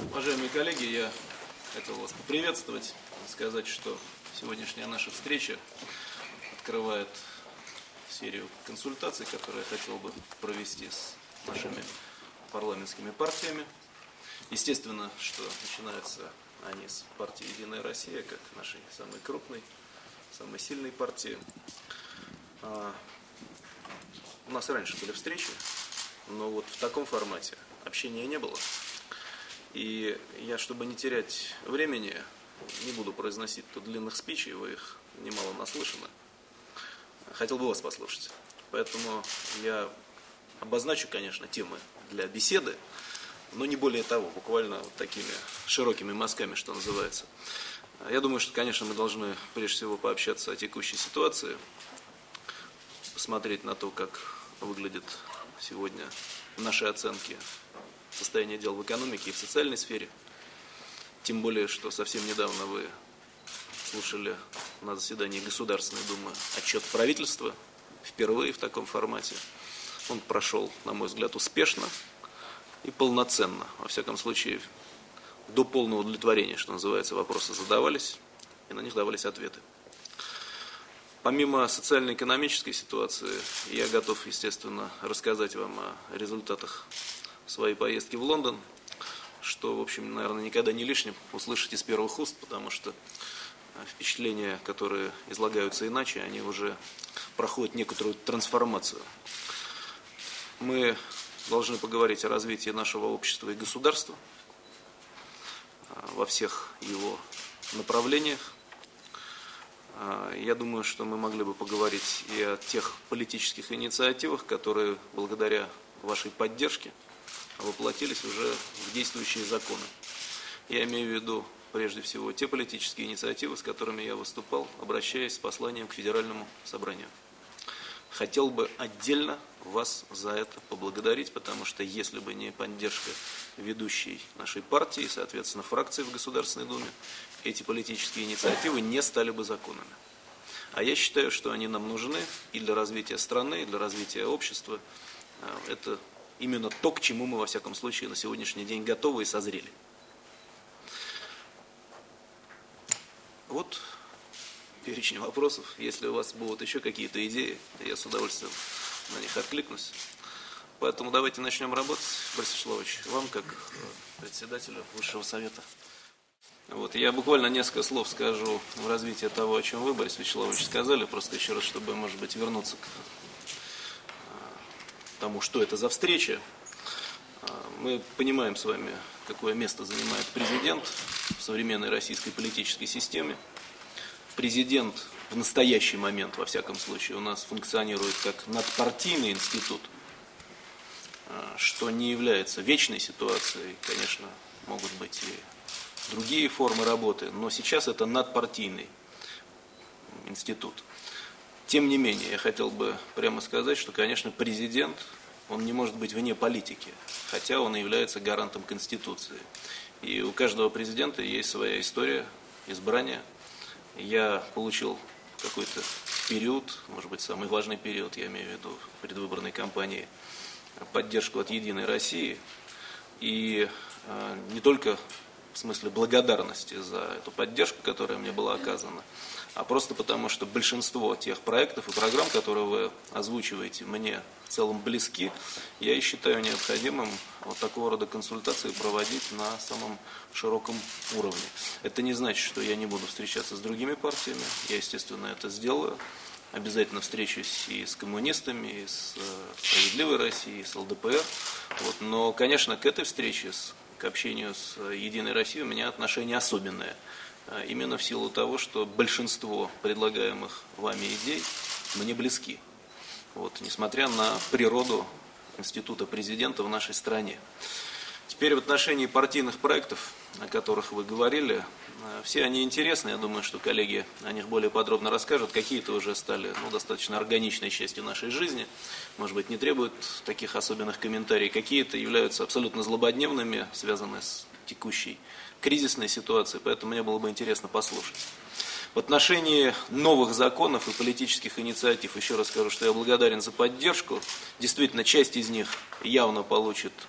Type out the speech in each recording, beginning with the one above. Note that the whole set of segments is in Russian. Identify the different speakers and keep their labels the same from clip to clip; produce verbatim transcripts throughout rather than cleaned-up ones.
Speaker 1: Уважаемые коллеги, я хотел вас поприветствовать, сказать, что сегодняшняя наша встреча открывает серию консультаций, которые я хотел бы провести с нашими парламентскими партиями. Естественно, что начинаются они с партии «Единая Россия», как нашей самой крупной, самой сильной партии. У нас раньше были встречи, но вот в таком формате общения не было. И я, чтобы не терять времени, не буду произносить тут длинных спичей, вы их немало наслышаны. Хотел бы вас послушать. Поэтому я обозначу, конечно, темы для беседы, но не более того, буквально вот такими широкими мазками, что называется. Я думаю, что, конечно, мы должны прежде всего пообщаться о текущей ситуации, посмотреть на то, как выглядит сегодня наши оценки состояние дел в экономике и в социальной сфере. Тем более, что совсем недавно вы слушали на заседании Государственной Думы отчет правительства, впервые в таком формате. Он прошел, на мой взгляд, успешно и полноценно. Во всяком случае, до полного удовлетворения, что называется, вопросы задавались, и на них давались ответы. Помимо социально-экономической ситуации, я готов, естественно, рассказать вам о результатах своей поездки в Лондон, что, в общем, наверное, никогда не лишним услышать из первых уст, потому что впечатления, которые излагаются иначе, они уже проходят некоторую трансформацию. Мы должны поговорить о развитии нашего общества и государства во всех его направлениях. Я думаю, что мы могли бы поговорить и о тех политических инициативах, которые благодаря вашей поддержке воплотились уже в действующие законы. Я имею в виду, прежде всего, те политические инициативы, с которыми я выступал, обращаясь с посланием к Федеральному собранию. Хотел бы отдельно вас за это поблагодарить, потому что если бы не поддержка ведущей нашей партии, соответственно, фракции в Государственной Думе, эти политические инициативы не стали бы законами. А я считаю, что они нам нужны и для развития страны, и для развития общества. Это именно то, к чему мы, во всяком случае, на сегодняшний день готовы и созрели. Вот перечень вопросов. Если у вас будут еще какие-то идеи, я с удовольствием на них откликнусь. Поэтому давайте начнем работать. Борис Вячеславович, вам, как председателю Высшего Совета. Вот, я буквально несколько слов скажу в развитии того, о чем вы, Борис Вячеславович, сказали, просто еще раз, чтобы, может быть, вернуться к тому, что это за встреча. Мы понимаем с вами, какое место занимает президент в современной российской политической системе. Президент в настоящий момент, во всяком случае, у нас функционирует как надпартийный институт, что не является вечной ситуацией. Конечно, могут быть и другие формы работы, но сейчас это надпартийный институт. Тем не менее, я хотел бы прямо сказать, что, конечно, президент, он не может быть вне политики, хотя он является гарантом Конституции. И у каждого президента есть своя история избрания. Я получил какой-то период, может быть, самый важный период, я имею в виду предвыборной кампании, поддержку от «Единой России». И э, не только в смысле благодарности за эту поддержку, которая мне была оказана, а просто потому, что большинство тех проектов и программ, которые вы озвучиваете, мне в целом близки. Я и считаю необходимым вот такого рода консультации проводить на самом широком уровне. Это не значит, что я не буду встречаться с другими партиями. Я, естественно, это сделаю. Обязательно встречусь и с коммунистами, и с «Справедливой Россией», и с эл дэ пэ эр. Вот. Но, конечно, к этой встрече, с, к общению с «Единой Россией» у меня отношение особенное. Именно в силу того, что большинство предлагаемых вами идей мне близки. Вот, несмотря на природу института президента в нашей стране. Теперь в отношении партийных проектов, о которых вы говорили, все они интересны. Я думаю, что коллеги о них более подробно расскажут. Какие-то уже стали ну, достаточно органичной частью нашей жизни. Может быть, не требуют таких особенных комментариев. Какие-то являются абсолютно злободневными, связаны с текущей кризисной ситуации. Поэтому мне было бы интересно послушать. В отношении новых законов и политических инициатив еще раз скажу, что я благодарен за поддержку. Действительно, часть из них явно получит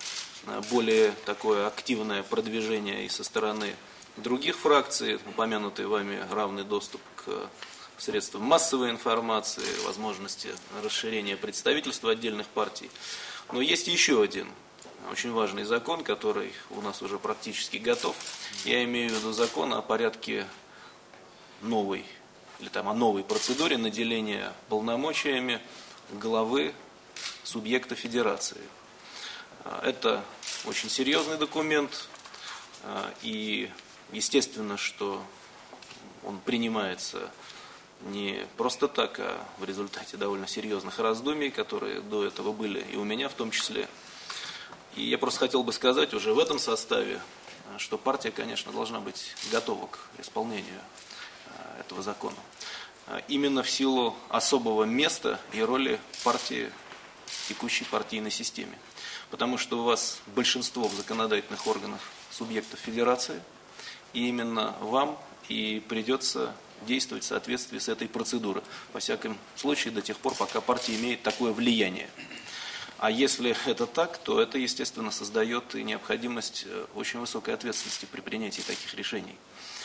Speaker 1: более такое активное продвижение и со стороны других фракций, упомянутый вами равный доступ к средствам массовой информации, возможности расширения представительства отдельных партий. Но есть еще один очень важный закон, который у нас уже практически готов. Я имею в виду закон о порядке новой, или там о новой процедуре наделения полномочиями главы субъекта федерации. Это очень серьезный документ, и естественно, что он принимается не просто так, а в результате довольно серьезных раздумий, которые до этого были и у меня в том числе. И я просто хотел бы сказать уже в этом составе, что партия, конечно, должна быть готова к исполнению этого закона. Именно в силу особого места и роли партии в текущей партийной системе. Потому что у вас большинство в законодательных органах субъектов федерации, и именно вам и придется действовать в соответствии с этой процедурой. Во всяком случае, до тех пор, пока партия имеет такое влияние. А если это так, то это, естественно, создает и необходимость очень высокой ответственности при принятии таких решений.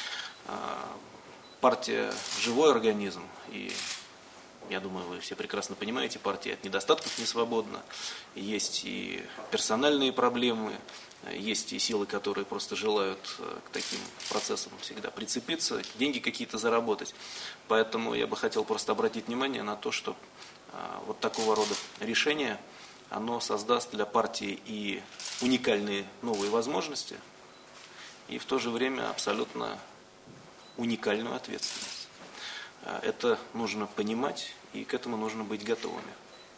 Speaker 1: Партия – живой организм, и я думаю, вы все прекрасно понимаете, партия от недостатков не свободна. Есть и персональные проблемы, есть и силы, которые просто желают к таким процессам всегда прицепиться, деньги какие-то заработать. Поэтому я бы хотел просто обратить внимание на то, что вот такого рода решение, оно создаст для партии и уникальные новые возможности, и в то же время абсолютно уникальную ответственность. Это нужно понимать, и к этому нужно быть готовыми.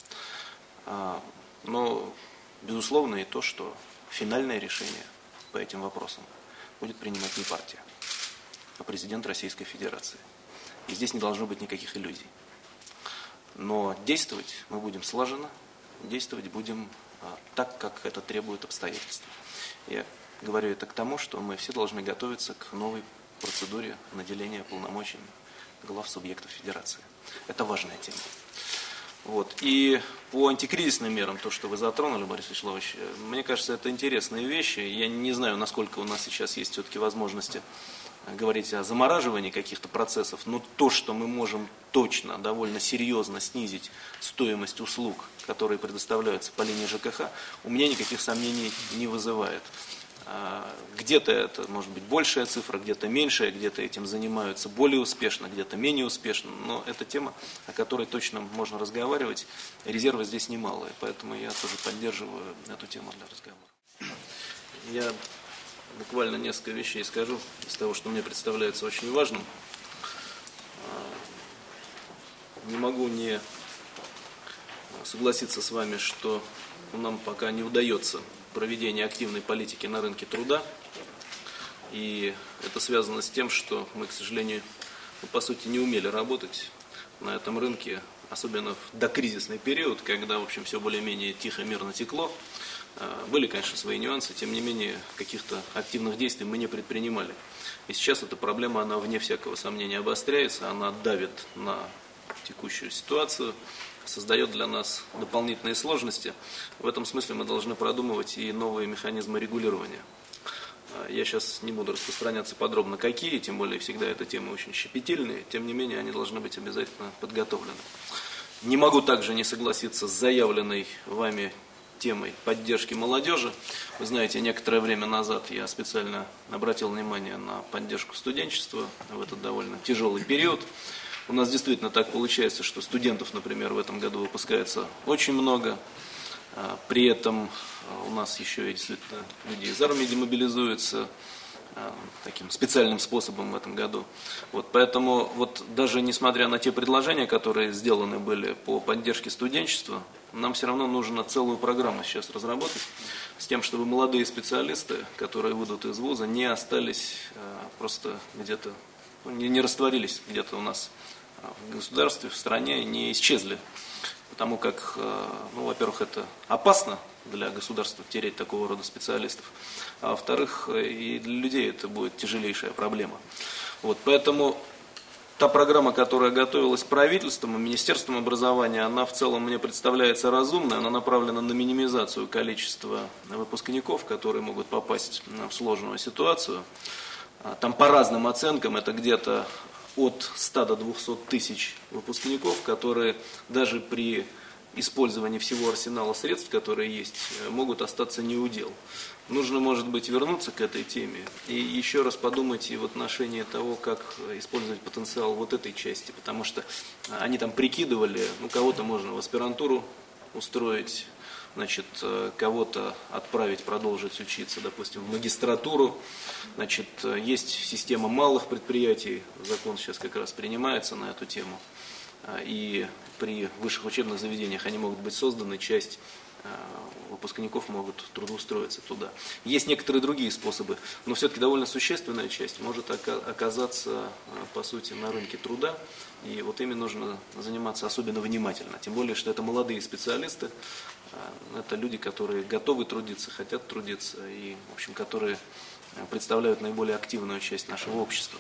Speaker 1: Но, безусловно, и то, что финальное решение по этим вопросам будет принимать не партия, а президент Российской Федерации. И здесь не должно быть никаких иллюзий. Но действовать мы будем слаженно, действовать будем так, как это требует обстоятельства. Я говорю это к тому, что мы все должны готовиться к новой процедуре наделения полномочиями глав субъектов федерации. Это важная тема. Вот. И по антикризисным мерам, то, что вы затронули, Борис Вячеславович, мне кажется, это интересные вещи. Я не знаю, насколько у нас сейчас есть все-таки возможности говорить о замораживании каких-то процессов, но то, что мы можем точно, довольно серьезно снизить стоимость услуг, которые предоставляются по линии ЖКХ, у меня никаких сомнений не вызывает. Где-то это может быть большая цифра, где-то меньшая, где-то этим занимаются более успешно, где-то менее успешно, но это тема, о которой точно можно разговаривать. Резервы здесь немалые, поэтому я тоже поддерживаю эту тему для разговора. Я буквально несколько вещей скажу из того, что мне представляется очень важным. Не могу не согласиться с вами, что нам пока не удается проведение активной политики на рынке труда. И это связано с тем, что мы, к сожалению, ну, по сути, не умели работать на этом рынке, особенно в докризисный период, когда, в общем, все более-менее тихо, мирно текло. Были, конечно, свои нюансы, тем не менее, каких-то активных действий мы не предпринимали. И сейчас эта проблема, она вне всякого сомнения обостряется, она давит на текущую ситуацию, создает для нас дополнительные сложности. В этом смысле мы должны продумывать и новые механизмы регулирования. Я сейчас не буду распространяться подробно, какие, тем более всегда эта тема очень щепетильная, тем не менее они должны быть обязательно подготовлены. Не могу также не согласиться с заявленной вами темой поддержки молодежи. Вы знаете, некоторое время назад я специально обратил внимание на поддержку студенчества в этот довольно тяжелый период. У нас действительно так получается, что студентов, например, в этом году выпускается очень много. При этом у нас еще и действительно люди из армии демобилизуются таким специальным способом в этом году. Вот, поэтому вот даже несмотря на те предложения, которые сделаны были по поддержке студенчества, нам все равно нужно целую программу сейчас разработать с тем, чтобы молодые специалисты, которые выйдут из вуза, не остались просто где-то, не, не растворились где-то у нас в государстве, в стране, не исчезли. Потому как, ну, во-первых, это опасно для государства терять такого рода специалистов, а во-вторых, и для людей это будет тяжелейшая проблема. Вот, поэтому та программа, которая готовилась правительством и Министерством образования, она в целом мне представляется разумной, она направлена на минимизацию количества выпускников, которые могут попасть в сложную ситуацию. Там по разным оценкам это где-то от ста до двухсот тысяч выпускников, которые даже при использовании всего арсенала средств, которые есть, могут остаться неудел. Нужно, может быть, вернуться к этой теме и еще раз подумать и в отношении того, как использовать потенциал вот этой части, потому что они там прикидывали, ну, кого-то можно в аспирантуру устроить, значит, кого-то отправить продолжить учиться, допустим, в магистратуру. Значит, есть система малых предприятий, закон сейчас как раз принимается на эту тему, и при высших учебных заведениях они могут быть созданы, часть выпускников могут трудоустроиться туда. Есть некоторые другие способы, но все-таки довольно существенная часть может оказаться, по сути, на рынке труда, и вот ими нужно заниматься особенно внимательно. Тем более, что это молодые специалисты, это люди, которые готовы трудиться, хотят трудиться, и, в общем, которые представляют наиболее активную часть нашего общества.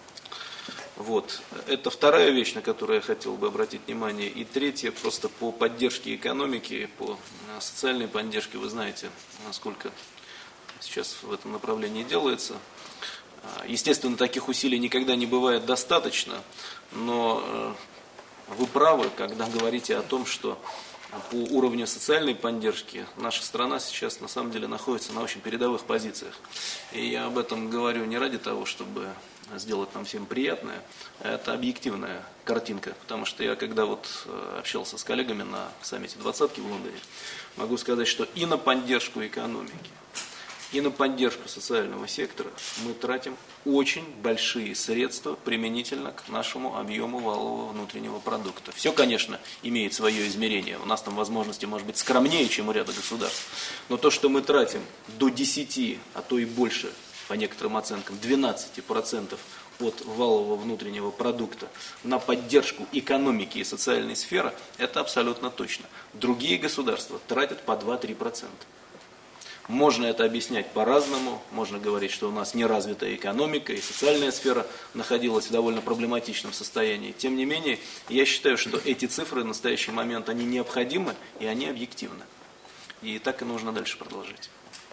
Speaker 1: Вот. Это вторая вещь, на которую я хотел бы обратить внимание. И третья, просто по поддержке экономики, по социальной поддержке. Вы знаете, насколько сейчас в этом направлении делается. Естественно, таких усилий никогда не бывает достаточно, но вы правы, когда говорите о том, что по уровню социальной поддержки наша страна сейчас на самом деле находится на очень передовых позициях. И я об этом говорю не ради того, чтобы сделать нам всем приятное, это объективная картинка, потому что я, когда вот общался с коллегами на саммите двадцатки в Лондоне, могу сказать, что и на поддержку экономики, и на поддержку социального сектора мы тратим очень большие средства применительно к нашему объему валового внутреннего продукта. Все, конечно, имеет свое измерение. У нас там возможности, может быть, скромнее, чем у ряда государств. Но то, что мы тратим до десяти, а то и больше, по некоторым оценкам, двенадцати процентов от валового внутреннего продукта на поддержку экономики и социальной сферы, это абсолютно точно. Другие государства тратят по два-три процента. Можно это объяснять по-разному, можно говорить, что у нас неразвитая экономика и социальная сфера находилась в довольно проблематичном состоянии. Тем не менее, я считаю, что эти цифры в настоящий момент, они необходимы и они объективны. И так и нужно дальше продолжать.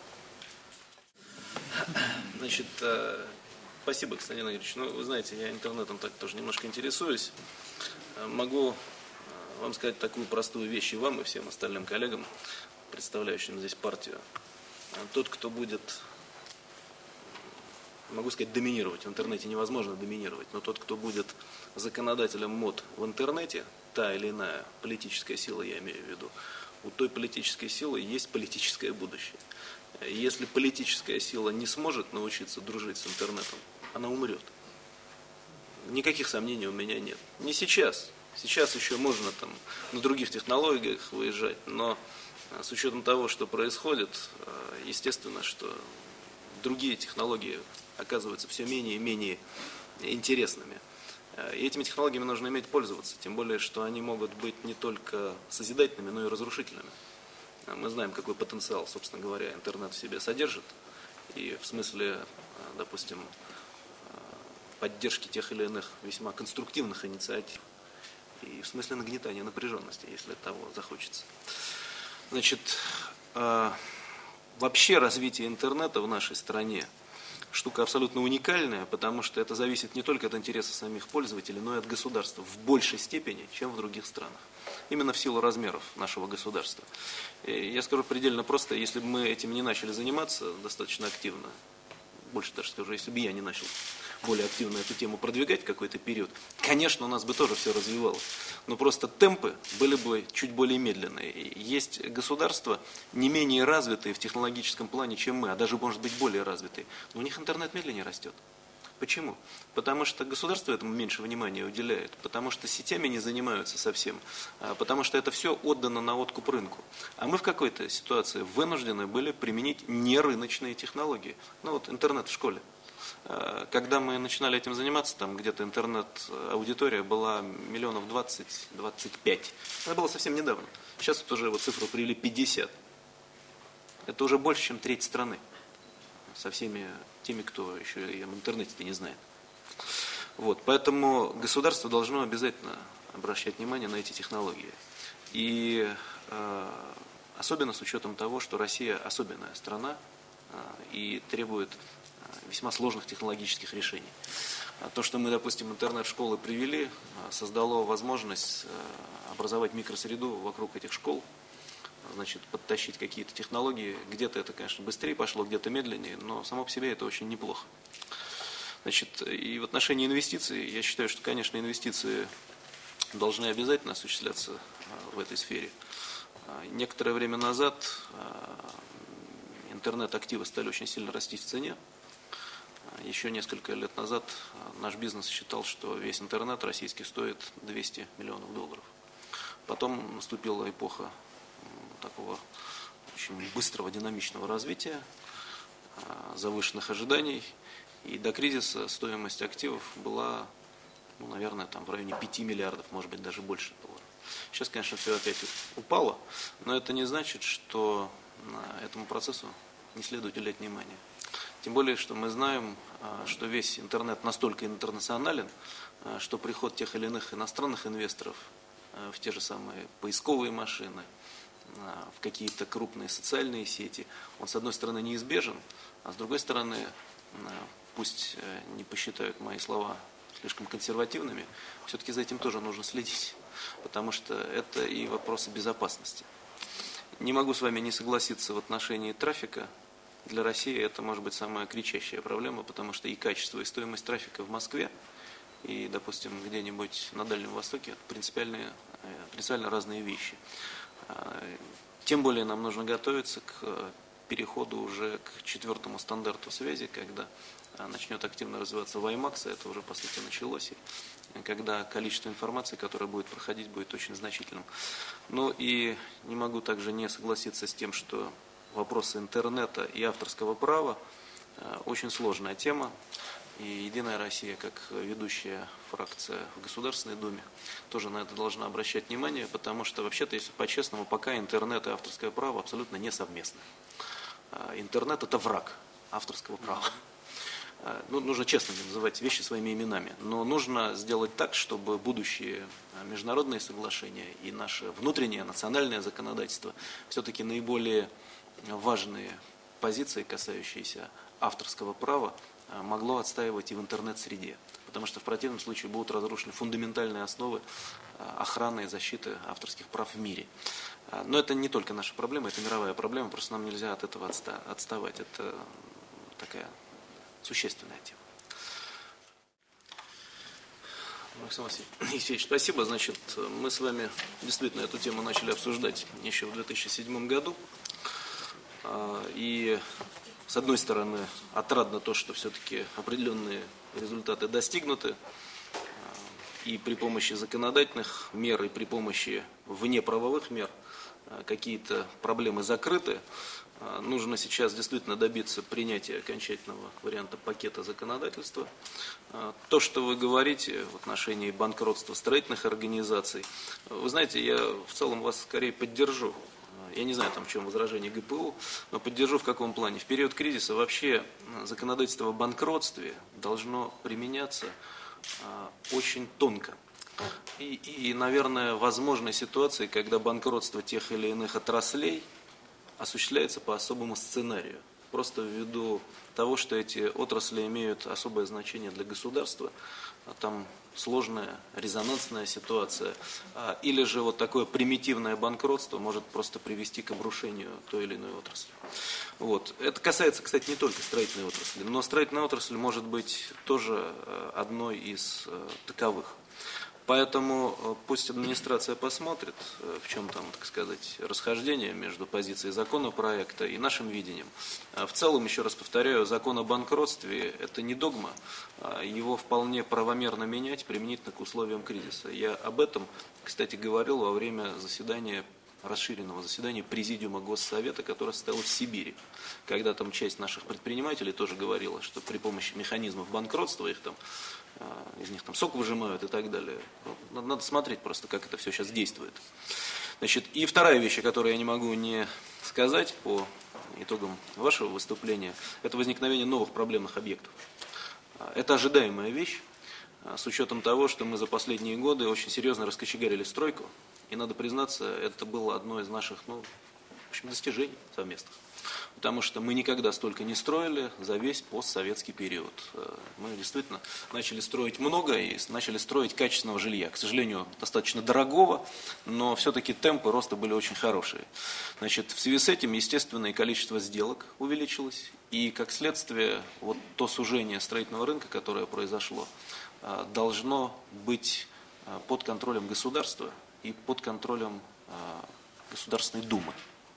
Speaker 1: Значит, спасибо, Константин Игоревич. Ну, вы знаете, я интернетом так тоже немножко интересуюсь. Могу вам сказать такую простую вещь и вам, и всем остальным коллегам, представляющим здесь партию. Тот, кто будет, могу сказать, доминировать, в интернете невозможно доминировать, но тот, кто будет законодателем мод в интернете, та или иная политическая сила, я имею в виду, у той политической силы есть политическое будущее. Если политическая сила не сможет научиться дружить с интернетом, она умрет. Никаких сомнений у меня нет. Не сейчас. Сейчас еще можно там на других технологиях выезжать, но с учетом того, что происходит, естественно, что другие технологии оказываются все менее и менее интересными. И этими технологиями нужно уметь пользоваться, тем более, что они могут быть не только созидательными, но и разрушительными. Мы знаем, какой потенциал, собственно говоря, интернет в себе содержит. И в смысле, допустим, поддержки тех или иных весьма конструктивных инициатив. И в смысле нагнетания напряженности, если того захочется. Значит, вообще развитие интернета в нашей стране штука абсолютно уникальная, потому что это зависит не только от интереса самих пользователей, но и от государства в большей степени, чем в других странах. Именно в силу размеров нашего государства. И я скажу предельно просто, если бы мы этим не начали заниматься достаточно активно, больше даже скажу, если бы я не начал более активно эту тему продвигать в какой-то период, конечно, у нас бы тоже все развивалось. Но просто темпы были бы чуть более медленные. Есть государства не менее развитые в технологическом плане, чем мы, а даже, может быть, более развитые. Но у них интернет медленнее растет. Почему? Потому что государство этому меньше внимания уделяет, потому что сетями не занимаются совсем, потому что это все отдано на откуп рынку. А мы в какой-то ситуации вынуждены были применить нерыночные технологии. Ну вот интернет в школе. Когда мы начинали этим заниматься, там где-то интернет-аудитория была миллионов двадцать-двадцать пять. Это было совсем недавно. Сейчас вот уже вот цифру привели пятьдесят. Это уже больше, чем треть страны. Со всеми теми, кто еще и об интернете-то не знает. Вот, поэтому государство должно обязательно обращать внимание на эти технологии. И э, особенно с учетом того, что Россия особенная страна э, и требует весьма сложных технологических решений. То, что мы, допустим, интернет-школы привели, создало возможность образовать микросреду вокруг этих школ, значит, подтащить какие-то технологии. Где-то это, конечно, быстрее пошло, где-то медленнее, но само по себе это очень неплохо. Значит, и в отношении инвестиций, я считаю, что, конечно, инвестиции должны обязательно осуществляться в этой сфере. Некоторое время назад интернет-активы стали очень сильно расти в цене. Еще несколько лет назад наш бизнес считал, что весь интернет российский стоит двести миллионов долларов. Потом наступила эпоха такого очень быстрого, динамичного развития, завышенных ожиданий. И до кризиса стоимость активов была, ну, наверное, там в районе пяти миллиардов, может быть, даже больше долларов. Сейчас, конечно, все опять упало, но это не значит, что этому процессу не следует уделять внимание. Тем более, что мы знаем, что весь интернет настолько интернационален, что приход тех или иных иностранных инвесторов в те же самые поисковые машины, в какие-то крупные социальные сети, он, с одной стороны, неизбежен, а с другой стороны, пусть не посчитают мои слова слишком консервативными, все-таки за этим тоже нужно следить, потому что это и вопросы безопасности. Не могу с вами не согласиться в отношении трафика. Для России это может быть самая кричащая проблема, потому что и качество, и стоимость трафика в Москве, и, допустим, где-нибудь на Дальнем Востоке принципиально, принципиально разные вещи. Тем более нам нужно готовиться к переходу уже к четвертому стандарту связи, когда начнет активно развиваться WiMAX, это уже по сути началось, и когда количество информации, которое будет проходить, будет очень значительным. Ну и не могу также не согласиться с тем, что вопросы интернета и авторского права очень сложная тема. И «Единая Россия», как ведущая фракция в Государственной Думе, тоже на это должна обращать внимание, потому что, вообще-то, если по-честному, пока интернет и авторское право абсолютно не совместны. Интернет – это враг авторского права. Ну, нужно честно называть вещи своими именами. Но нужно сделать так, чтобы будущие международные соглашения и наше внутреннее национальное законодательство все-таки наиболее важные позиции, касающиеся авторского права, могло отстаивать и в интернет-среде. Потому что в противном случае будут разрушены фундаментальные основы охраны и защиты авторских прав в мире. Но это не только наша проблема, это мировая проблема, просто нам нельзя от этого отставать. Это такая существенная тема. Александр Алексеевич, спасибо. Значит, мы с вами действительно эту тему начали обсуждать еще в две тысячи седьмом году. И, с одной стороны, отрадно то, что все-таки определенные результаты достигнуты. И при помощи законодательных мер, и при помощи внеправовых мер какие-то проблемы закрыты. Нужно сейчас действительно добиться принятия окончательного варианта пакета законодательства. То, что вы говорите в отношении банкротства строительных организаций, вы знаете, я в целом вас скорее поддержу. Я не знаю, там, в чем возражение ГПУ, но поддержу в каком плане. В период кризиса вообще законодательство о банкротстве должно применяться очень тонко. И, и, наверное, возможны ситуации, когда банкротство тех или иных отраслей осуществляется по особому сценарию. Просто ввиду того, что эти отрасли имеют особое значение для государства, там сложная, резонансная ситуация, или же вот такое примитивное банкротство может просто привести к обрушению той или иной отрасли. Вот. Это касается, кстати, не только строительной отрасли, но строительная отрасль может быть тоже одной из таковых. Поэтому пусть администрация посмотрит, в чем там, так сказать, расхождение между позицией законопроекта и нашим видением. В целом, еще раз повторяю, закон о банкротстве – это не догма, его вполне правомерно менять применительно к условиям кризиса. Я об этом, кстати, говорил во время заседания, расширенного заседания Президиума Госсовета, которое состоялось в Сибири, когда там часть наших предпринимателей тоже говорила, что при помощи механизмов банкротства их там из них там сок выжимают и так далее. Надо смотреть просто, как это все сейчас действует. Значит, и вторая вещь, о которой я не могу не сказать по итогам вашего выступления, это возникновение новых проблемных объектов. Это ожидаемая вещь. с учетом того, что мы за последние годы очень серьезно раскочегарили стройку. И надо признаться, это было одно из наших, ну, в общем, достижений совместных. Потому что мы никогда столько не строили за весь постсоветский период. Мы действительно начали строить много и начали строить качественного жилья. К сожалению, достаточно дорогого, но все-таки темпы роста были очень хорошие. Значит, в связи с этим, естественно, и количество сделок увеличилось. И, как следствие, вот то сужение строительного рынка, которое произошло, должно быть под контролем государства и под контролем Государственной Думы.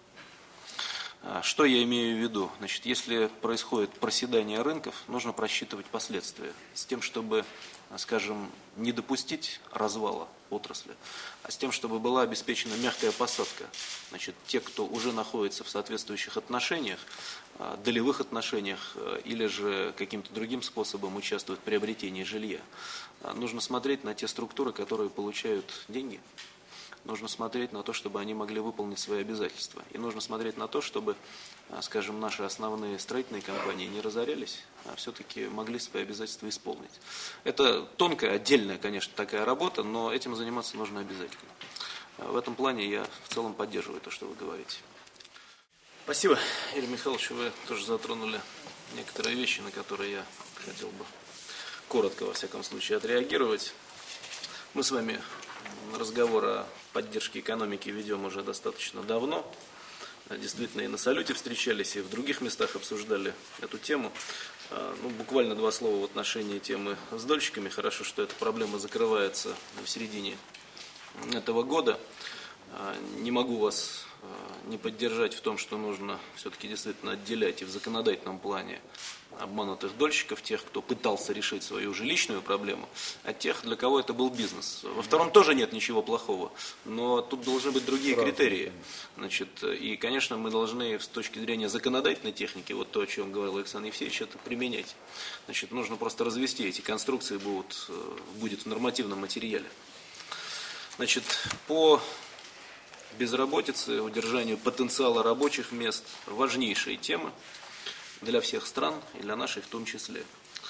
Speaker 1: Что я имею в виду? Значит, если происходит проседание рынков, нужно просчитывать последствия с тем, чтобы, скажем, не допустить развала отрасли, а с тем, чтобы была обеспечена мягкая посадка. Значит, те, кто уже находится в соответствующих отношениях, долевых отношениях или же каким-то другим способом участвуют в приобретении жилья, нужно смотреть на те структуры, которые получают деньги. Нужно смотреть на то, чтобы они могли выполнить свои обязательства. И нужно смотреть на то, чтобы, скажем, наши основные строительные компании не разорялись, а все-таки могли свои обязательства исполнить. Это тонкая, отдельная, конечно, такая работа, но этим заниматься нужно обязательно. В этом плане я в целом поддерживаю то, что вы говорите. Спасибо, Юрий Михайлович, вы тоже затронули некоторые вещи, на которые я хотел бы коротко, во всяком случае, отреагировать. Мы с вами разговор о поддержке экономики ведем уже достаточно давно. Действительно, и на салюте встречались, и в других местах обсуждали эту тему. Ну, буквально два слова в отношении темы с дольщиками. Хорошо, что эта проблема закрывается в середине этого года. Не могу вас не поддержать в том, что нужно все-таки действительно отделять и в законодательном плане обманутых дольщиков, тех, кто пытался решить свою жилищную проблему, от тех, для кого это был бизнес. Во втором тоже нет ничего плохого, но тут должны быть другие критерии. Значит, и, конечно, мы должны с точки зрения законодательной техники, вот то, о чем говорил Александр Евсеевич, это применять. Значит, нужно просто развести эти конструкции, будут, будет в нормативном материале. Значит, по безработице, удержанию потенциала рабочих мест важнейшие темы для всех стран и для нашей в том числе.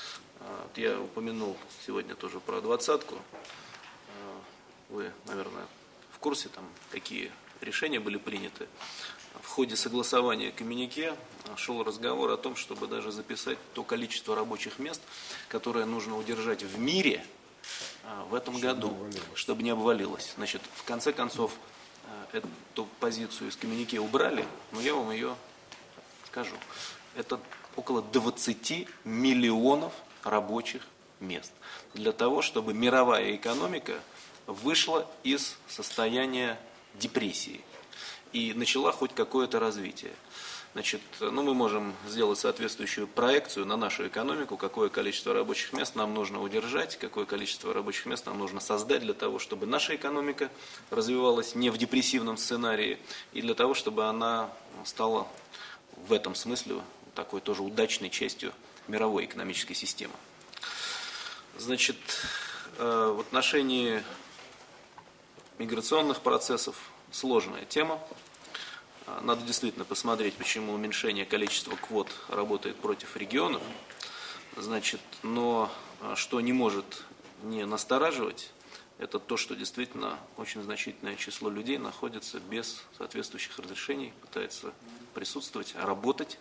Speaker 1: Я упомянул сегодня тоже про двадцатку. Вы, наверное, в курсе, там, какие решения были приняты. В ходе согласования коммюнике шел разговор о том, чтобы даже записать то количество рабочих мест, которое нужно удержать в мире в этом чтобы году, не чтобы не обвалилось. Значит, в конце концов, эту позицию из коммюнике убрали, но я вам ее скажу. Это около двадцати миллионов рабочих мест. Для того, чтобы мировая экономика вышла из состояния депрессии и начала хоть какое-то развитие. Значит, ну, мы можем сделать соответствующую проекцию на нашу экономику, какое количество рабочих мест нам нужно удержать, какое количество рабочих мест нам нужно создать для того, чтобы наша экономика развивалась не в депрессивном сценарии, и для того, чтобы она стала в этом смысле такой тоже удачной частью мировой экономической системы. Значит, в отношении миграционных процессов сложная тема. Надо действительно посмотреть, почему уменьшение количества квот работает против регионов. Значит, но что не может не настораживать, это то, что действительно очень значительное число людей находится без соответствующих разрешений, пытается присутствовать, работать.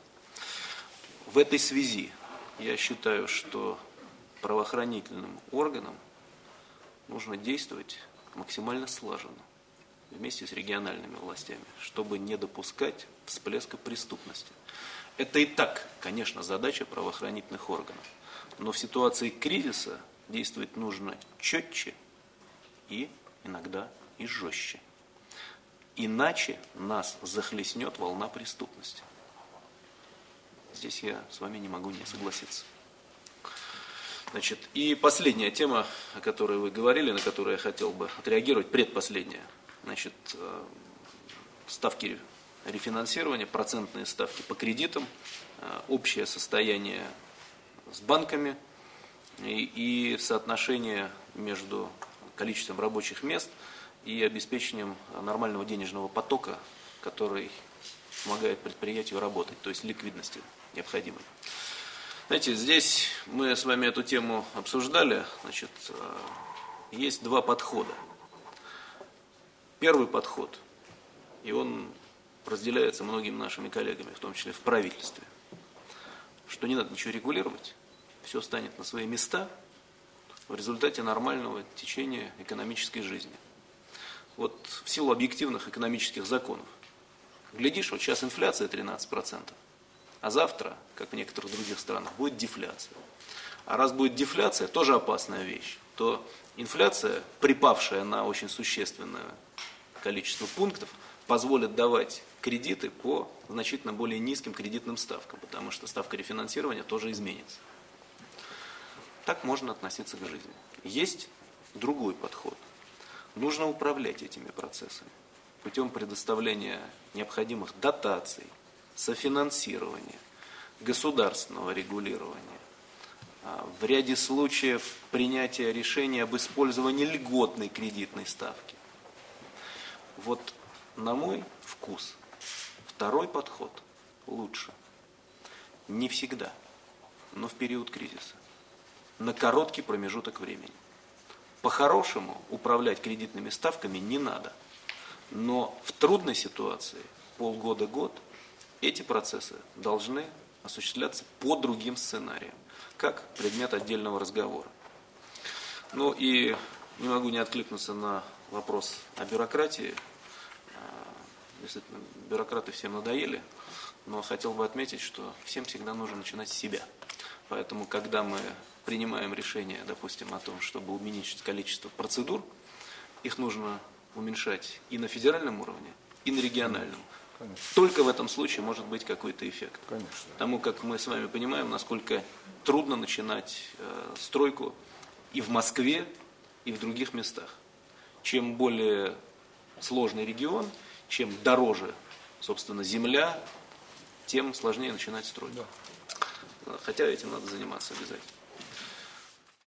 Speaker 1: В этой связи я считаю, что правоохранительным органам нужно действовать максимально слаженно, вместе с региональными властями, чтобы не допускать всплеска преступности. Это и так, конечно, задача правоохранительных органов. Но в ситуации кризиса действовать нужно четче и иногда и жестче. Иначе нас захлестнет волна преступности. Здесь я с вами не могу не согласиться. Значит, и последняя тема, о которой вы говорили, на которую я хотел бы отреагировать, предпоследняя. Значит, ставки рефинансирования, процентные ставки по кредитам, общее состояние с банками и, и соотношение между количеством рабочих мест и обеспечением нормального денежного потока, который помогает предприятию работать, то есть ликвидности необходимой. Знаете, здесь мы с вами эту тему обсуждали. Значит, есть два подхода. Первый подход, и он разделяется многими нашими коллегами, в том числе в правительстве, что не надо ничего регулировать, все станет на свои места в результате нормального течения экономической жизни. Вот в силу объективных экономических законов. Глядишь, вот сейчас инфляция тринадцать процентов, а завтра, как в некоторых других странах, будет дефляция. А раз будет дефляция, тоже опасная вещь, то инфляция, припавшая на очень существенное количество пунктов, позволит давать кредиты по значительно более низким кредитным ставкам, потому что ставка рефинансирования тоже изменится. Так можно относиться к жизни. Есть другой подход. Нужно управлять этими процессами путем предоставления необходимых дотаций, софинансирования, государственного регулирования, в ряде случаев принятия решения об использовании льготной кредитной ставки. Вот на мой вкус второй подход лучше. Не всегда, но в период кризиса. На короткий промежуток времени. По-хорошему управлять кредитными ставками не надо. Но в трудной ситуации, полгода-год, эти процессы должны осуществляться по другим сценариям, как предмет отдельного разговора. Ну и не могу не откликнуться на вопрос о бюрократии. Действительно, бюрократы всем надоели, но хотел бы отметить, что всем всегда нужно начинать с себя. Поэтому, когда мы принимаем решение, допустим, о том, чтобы уменьшить количество процедур, их нужно уменьшать и на федеральном уровне, и на региональном. Конечно. Только в этом случае может быть какой-то эффект. Конечно. Потому как мы с вами понимаем, насколько трудно начинать э, стройку и в Москве, и в других местах. Чем более сложный регион, чем дороже, собственно, земля, тем сложнее начинать строить. Да. Хотя этим надо заниматься обязательно.